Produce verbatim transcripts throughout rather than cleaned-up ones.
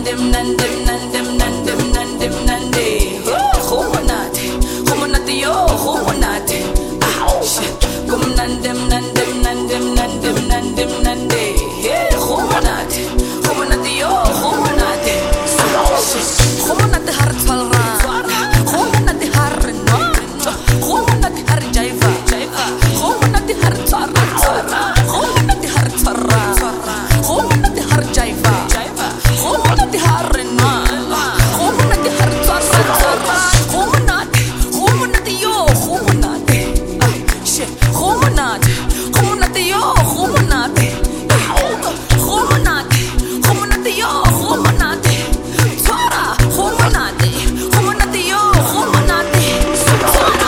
mnandi mnandi mnandi mnandi mnandi mnandi go monate go monate yo go monate kumnandi mnandi mnandi mnandi mnandi mnandi go monate go monate yo go monate go monate har tsalra go monate har no go monate har jaiva go monate har tsara tsara go monate har tsara go monate har jaiva go monate har no go monate har tsara tsara go monate go monate yo go monate shit go monate go monate yo go monate go monate go monate yo go monate tsara go monate go monate yo go monate tsara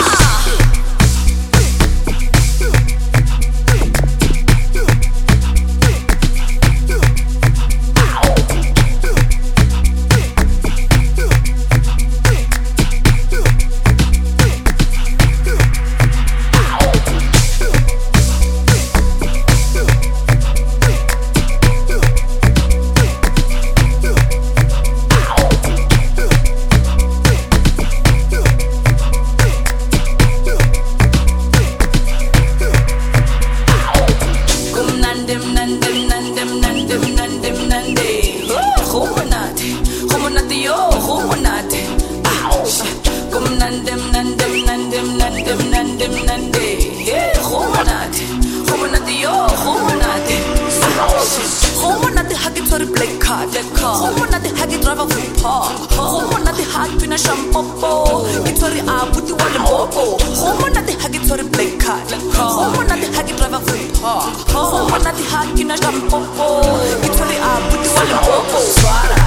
Swara